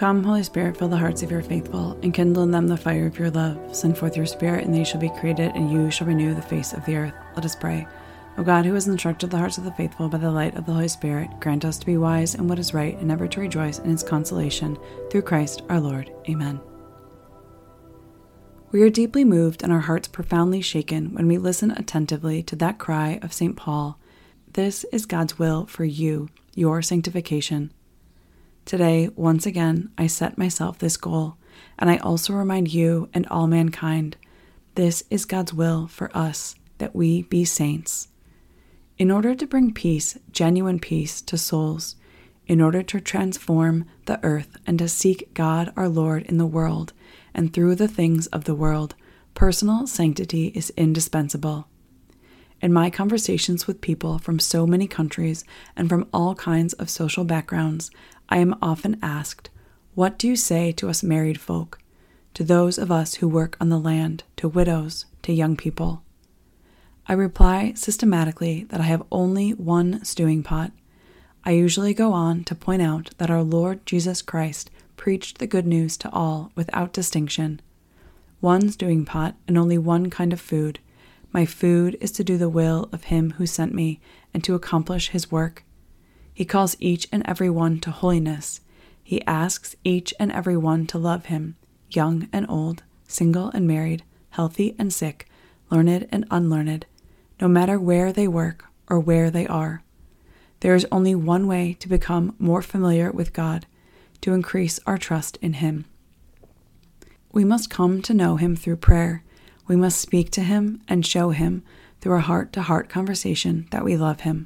Come, Holy Spirit, fill the hearts of your faithful, and kindle in them the fire of your love. Send forth your Spirit, and they shall be created, and you shall renew the face of the earth. Let us pray. O God, who has instructed the hearts of the faithful by the light of the Holy Spirit, grant us to be wise in what is right, and ever to rejoice in its consolation, through Christ our Lord. Amen. We are deeply moved and our hearts profoundly shaken when we listen attentively to that cry of St. Paul, "This is God's will for you, your sanctification." Today, once again, I set myself this goal, and I also remind you and all mankind, this is God's will for us, that we be saints. In order to bring peace, genuine peace, to souls, in order to transform the earth and to seek God our Lord in the world and through the things of the world, personal sanctity is indispensable. In my conversations with people from so many countries and from all kinds of social backgrounds, I am often asked, what do you say to us married folk, to those of us who work on the land, to widows, to young people? I reply systematically that I have only one stewing pot. I usually go on to point out that our Lord Jesus Christ preached the good news to all without distinction. One stewing pot and only one kind of food. My food is to do the will of him who sent me and to accomplish his work. He calls each and every one to holiness. He asks each and every one to love him, young and old, single and married, healthy and sick, learned and unlearned, no matter where they work or where they are. There is only one way to become more familiar with God, to increase our trust in him. We must come to know him through prayer. We must speak to him and show him through a heart-to-heart conversation that we love him.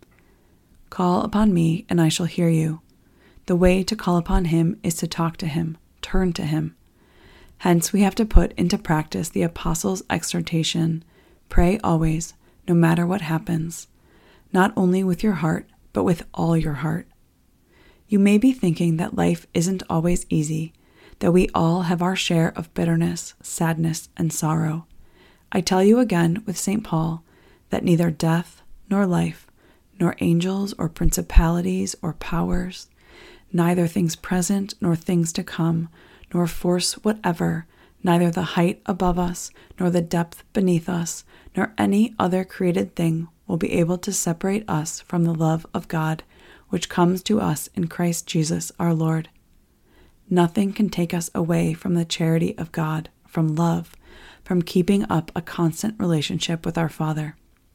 Call upon me, and I shall hear you. The way to call upon him is to talk to him, turn to him. Hence, we have to put into practice the Apostles' exhortation, pray always, no matter what happens, not only with your heart, but with all your heart. You may be thinking that life isn't always easy, that we all have our share of bitterness, sadness, and sorrow. I tell you again with St. Paul that neither death nor life, nor angels or principalities or powers, neither things present nor things to come, nor force whatever, neither the height above us, nor the depth beneath us, nor any other created thing will be able to separate us from the love of God, which comes to us in Christ Jesus our Lord. Nothing can take us away from the charity of God, from love, from keeping up a constant relationship with our Father.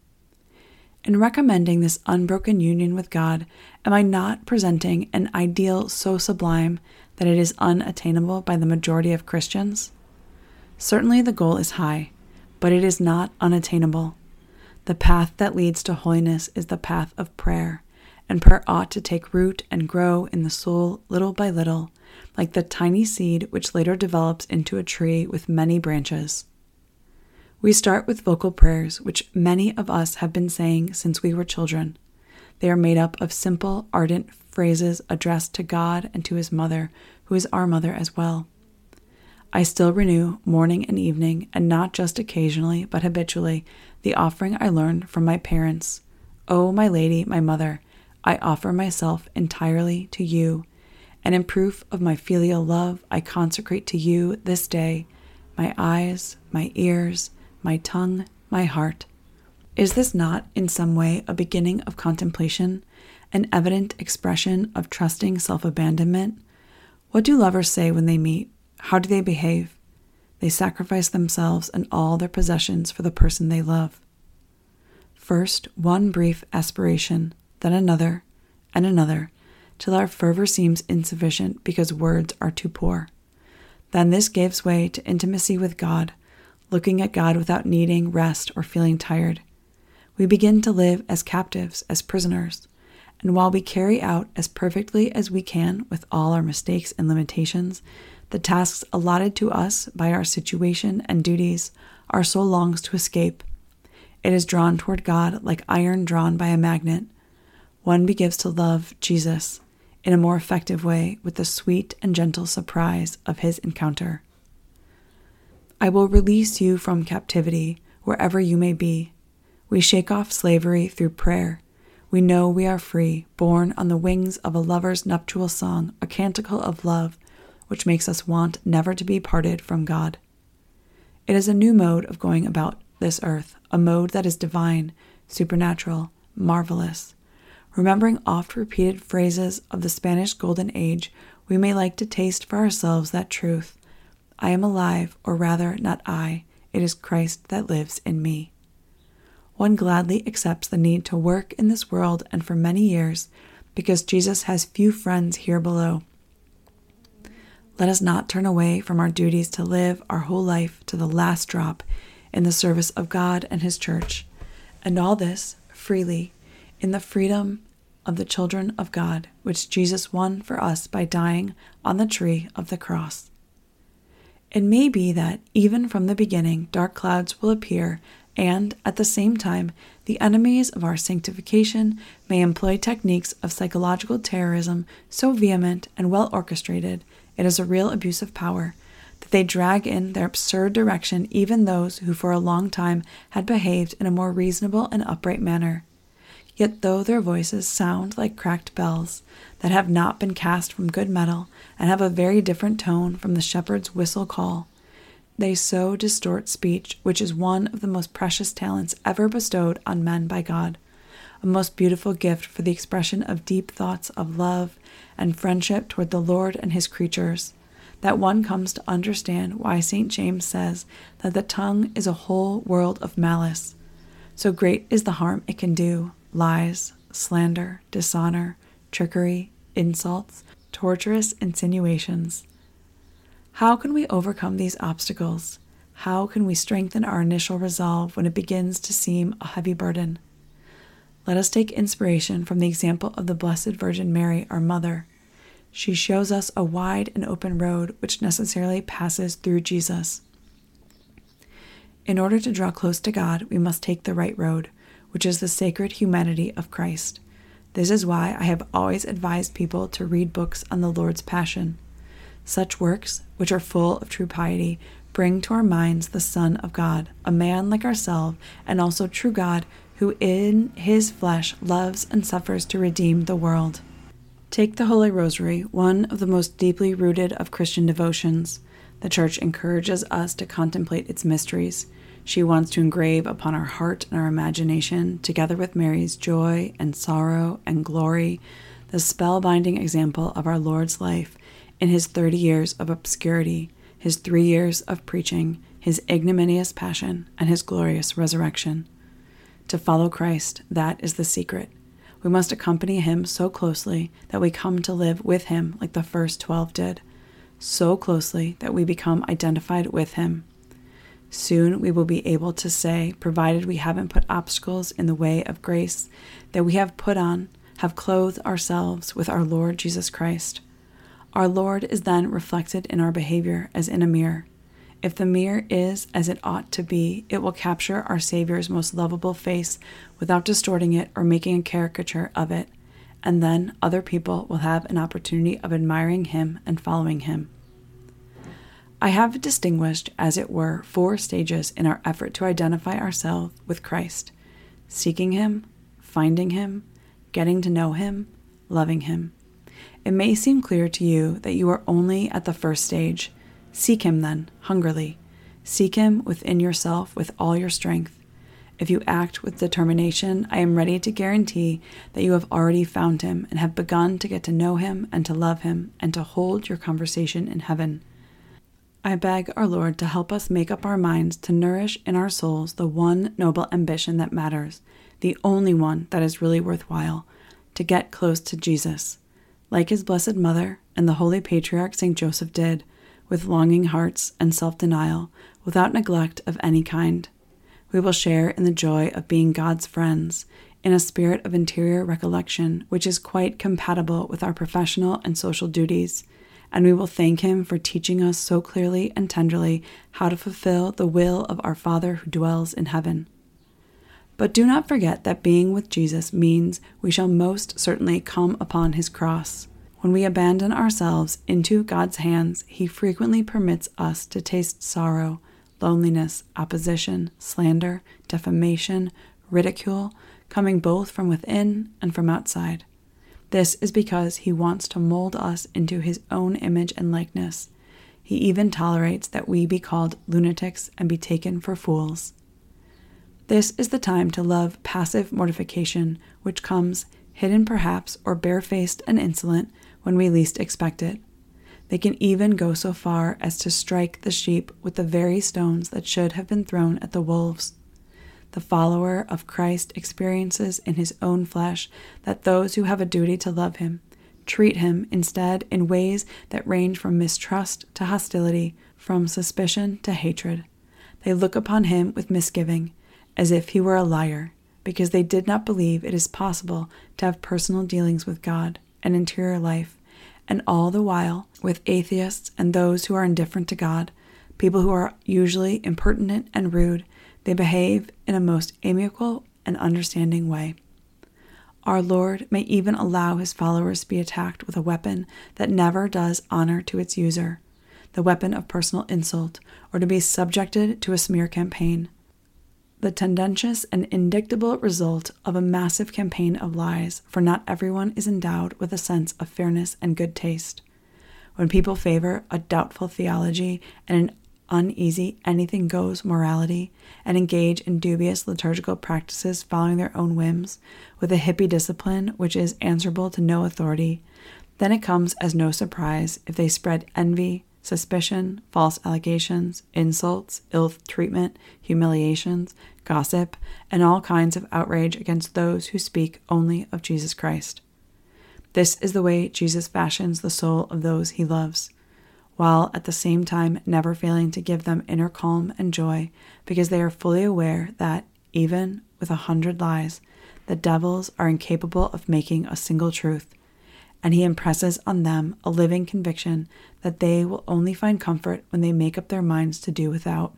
In recommending this unbroken union with God, am I not presenting an ideal so sublime that it is unattainable by the majority of Christians? Certainly the goal is high, but it is not unattainable. The path that leads to holiness is the path of prayer, and prayer ought to take root and grow in the soul little by little, like the tiny seed which later develops into a tree with many branches. We start with vocal prayers, which many of us have been saying since we were children. They are made up of simple, ardent phrases addressed to God and to his mother, who is our mother as well. I still renew morning and evening, and not just occasionally, but habitually, the offering I learned from my parents. O my Lady, my mother, I offer myself entirely to you, and in proof of my filial love, I consecrate to you this day my eyes, my ears, my tongue, my heart. Is this not in some way a beginning of contemplation, an evident expression of trusting self-abandonment? What do lovers say when they meet? How do they behave? They sacrifice themselves and all their possessions for the person they love. First, one brief aspiration, then another, and another, till our fervor seems insufficient because words are too poor. Then this gives way to intimacy with God, looking at God without needing rest or feeling tired. We begin to live as captives, as prisoners, and while we carry out as perfectly as we can with all our mistakes and limitations, the tasks allotted to us by our situation and duties, our soul longs to escape. It is drawn toward God like iron drawn by a magnet. One begins to love Jesus in a more effective way with the sweet and gentle surprise of his encounter. I will release you from captivity, wherever you may be. We shake off slavery through prayer. We know we are free, borne on the wings of a lover's nuptial song, a canticle of love, which makes us want never to be parted from God. It is a new mode of going about this earth, a mode that is divine, supernatural, marvelous. Remembering oft-repeated phrases of the Spanish Golden Age, we may like to taste for ourselves that truth. I am alive, or rather, not I, it is Christ that lives in me. One gladly accepts the need to work in this world and for many years, because Jesus has few friends here below. Let us not turn away from our duties to live our whole life to the last drop in the service of God and His church, and all this freely, in the freedom of the children of God, which Jesus won for us by dying on the tree of the cross. It may be that even from the beginning dark clouds will appear, and at the same time the enemies of our sanctification may employ techniques of psychological terrorism so vehement and well orchestrated, it is a real abuse of power, that they drag in their absurd direction even those who for a long time had behaved in a more reasonable and upright manner. Yet though their voices sound like cracked bells that have not been cast from good metal and have a very different tone from the shepherd's whistle call, they so distort speech, which is one of the most precious talents ever bestowed on men by God, a most beautiful gift for the expression of deep thoughts of love and friendship toward the Lord and His creatures, that one comes to understand why St. James says that the tongue is a whole world of malice. So great is the harm it can do: lies, slander, dishonor, trickery, insults, torturous insinuations. How can we overcome these obstacles? How can we strengthen our initial resolve when it begins to seem a heavy burden? Let us take inspiration from the example of the Blessed Virgin Mary, our Mother. She shows us a wide and open road which necessarily passes through Jesus. In order to draw close to God, we must take the right road, which is the sacred humanity of Christ. This is why I have always advised people to read books on the Lord's Passion. Such works, which are full of true piety, bring to our minds the Son of God, a man like ourselves, and also true God, who in His flesh loves and suffers to redeem the world. Take the Holy Rosary, one of the most deeply rooted of Christian devotions. The Church encourages us to contemplate its mysteries. She wants to engrave upon our heart and our imagination, together with Mary's joy and sorrow and glory, the spellbinding example of our Lord's life in His 30 years of obscurity, His 3 years of preaching, His ignominious passion, and His glorious resurrection. To follow Christ, that is the secret. We must accompany Him so closely that we come to live with Him like the first 12 did, so closely that we become identified with Him. Soon we will be able to say, provided we haven't put obstacles in the way of grace, that we have clothed ourselves with our Lord Jesus Christ. Our Lord is then reflected in our behavior as in a mirror. If the mirror is as it ought to be, it will capture our Savior's most lovable face without distorting it or making a caricature of it, and then other people will have an opportunity of admiring Him and following Him. I have distinguished, as it were, 4 stages in our effort to identify ourselves with Christ: seeking Him, finding Him, getting to know Him, loving Him. It may seem clear to you that you are only at the first stage. Seek Him then, hungrily. Seek Him within yourself with all your strength. If you act with determination, I am ready to guarantee that you have already found Him and have begun to get to know Him and to love Him and to hold your conversation in heaven. I beg our Lord to help us make up our minds to nourish in our souls the one noble ambition that matters, the only one that is really worthwhile, to get close to Jesus, like His Blessed Mother and the Holy Patriarch St. Joseph did, with longing hearts and self-denial, without neglect of any kind. We will share in the joy of being God's friends, in a spirit of interior recollection which is quite compatible with our professional and social duties, and we will thank Him for teaching us so clearly and tenderly how to fulfill the will of our Father who dwells in heaven. But do not forget that being with Jesus means we shall most certainly come upon His cross. When we abandon ourselves into God's hands, He frequently permits us to taste sorrow, loneliness, opposition, slander, defamation, ridicule, coming both from within and from outside. This is because he wants to mold us into his own image and likeness. He even tolerates that we be called lunatics and be taken for fools. This is the time to love passive mortification, which comes, hidden perhaps or barefaced and insolent, when we least expect it. They can even go so far as to strike the sheep with the very stones that should have been thrown at the wolves. The follower of Christ experiences in his own flesh that those who have a duty to love him treat him instead in ways that range from mistrust to hostility, from suspicion to hatred. They look upon him with misgiving, as if he were a liar, because they did not believe it is possible to have personal dealings with God, an interior life, and all the while, with atheists and those who are indifferent to God, people who are usually impertinent and rude, they behave in a most amiable and understanding way. Our Lord may even allow his followers to be attacked with a weapon that never does honor to its user, the weapon of personal insult, or to be subjected to a smear campaign, the tendentious and indictable result of a massive campaign of lies, for not everyone is endowed with a sense of fairness and good taste. When people favor a doubtful theology and an uneasy anything-goes morality, and engage in dubious liturgical practices following their own whims, with a hippie discipline which is answerable to no authority, then it comes as no surprise if they spread envy, suspicion, false allegations, insults, ill treatment, humiliations, gossip, and all kinds of outrage against those who speak only of Jesus Christ. This is the way Jesus fashions the soul of those he loves, while at the same time never failing to give them inner calm and joy, because they are fully aware that, even with 100 lies, the devils are incapable of making a single truth, and he impresses on them a living conviction that they will only find comfort when they make up their minds to do without.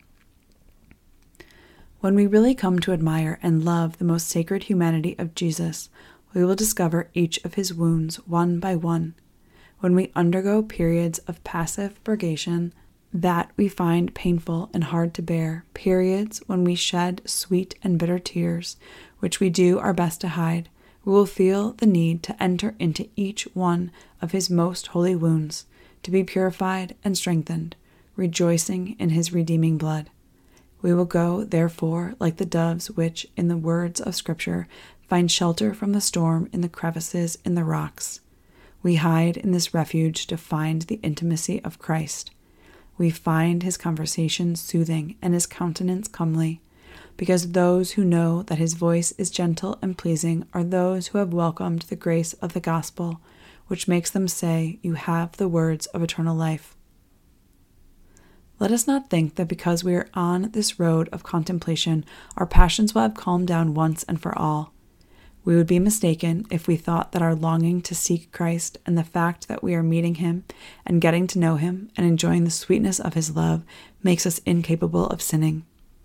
When we really come to admire and love the most sacred humanity of Jesus, we will discover each of his wounds one by one. When we undergo periods of passive purgation that we find painful and hard to bear, periods when we shed sweet and bitter tears, which we do our best to hide, we will feel the need to enter into each one of his most holy wounds, to be purified and strengthened, rejoicing in his redeeming blood. We will go, therefore, like the doves which, in the words of Scripture, find shelter from the storm in the crevices in the rocks. We hide in this refuge to find the intimacy of Christ. We find his conversation soothing and his countenance comely, because those who know that his voice is gentle and pleasing are those who have welcomed the grace of the gospel, which makes them say, "You have the words of eternal life." Let us not think that because we are on this road of contemplation, our passions will have calmed down once and for all. We would be mistaken if we thought that our longing to seek Christ and the fact that we are meeting him and getting to know him and enjoying the sweetness of his love makes us incapable of sinning.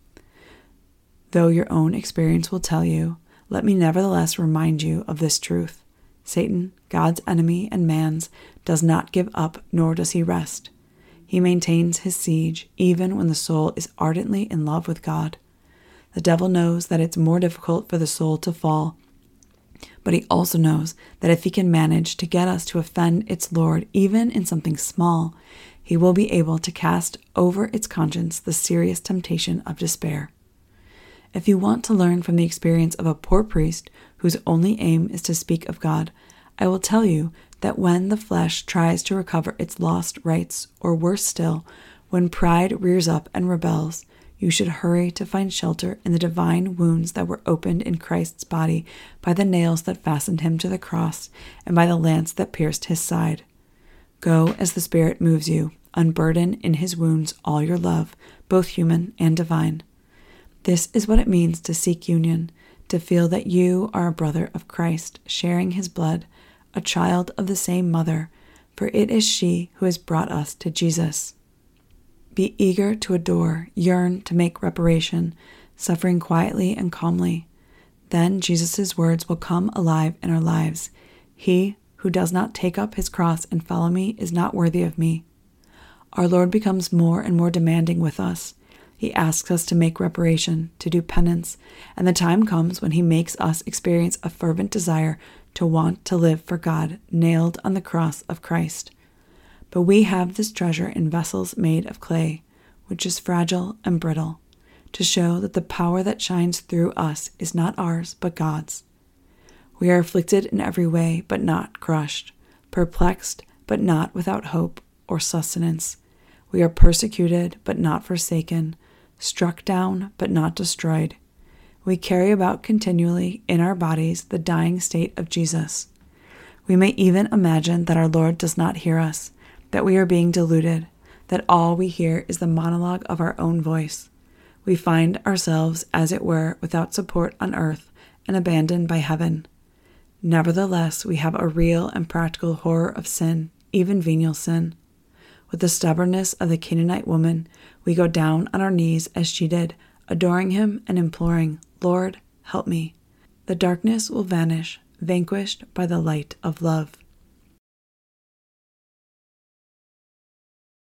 Though your own experience will tell you, let me nevertheless remind you of this truth. Satan, God's enemy and man's, does not give up, nor does he rest. He maintains his siege even when the soul is ardently in love with God. The devil knows that it's more difficult for the soul to fall, but he also knows that if he can manage to get us to offend its Lord, even in something small, he will be able to cast over its conscience the serious temptation of despair. If you want to learn from the experience of a poor priest whose only aim is to speak of God, I will tell you that when the flesh tries to recover its lost rights, or worse still, when pride rears up and rebels, you should hurry to find shelter in the divine wounds that were opened in Christ's body by the nails that fastened him to the cross and by the lance that pierced his side. Go as the Spirit moves you, unburden in his wounds all your love, both human and divine. This is what it means to seek union, to feel that you are a brother of Christ, sharing his blood, a child of the same mother, for it is she who has brought us to Jesus. Be eager to adore, yearn to make reparation, suffering quietly and calmly. Then Jesus' words will come alive in our lives. He who does not take up his cross and follow me is not worthy of me. Our Lord becomes more and more demanding with us. He asks us to make reparation, to do penance, and the time comes when he makes us experience a fervent desire to want to live for God nailed on the cross of Christ. But we have this treasure in vessels made of clay, which is fragile and brittle, to show that the power that shines through us is not ours, but God's. We are afflicted in every way, but not crushed, perplexed, but not without hope or sustenance. We are persecuted, but not forsaken, struck down, but not destroyed. We carry about continually in our bodies the dying state of Jesus. We may even imagine that our Lord does not hear us, that we are being deluded, that all we hear is the monologue of our own voice. We find ourselves, as it were, without support on earth and abandoned by heaven. Nevertheless, we have a real and practical horror of sin, even venial sin. With the stubbornness of the Canaanite woman, we go down on our knees as she did, adoring him and imploring, "Lord, help me." The darkness will vanish, vanquished by the light of love.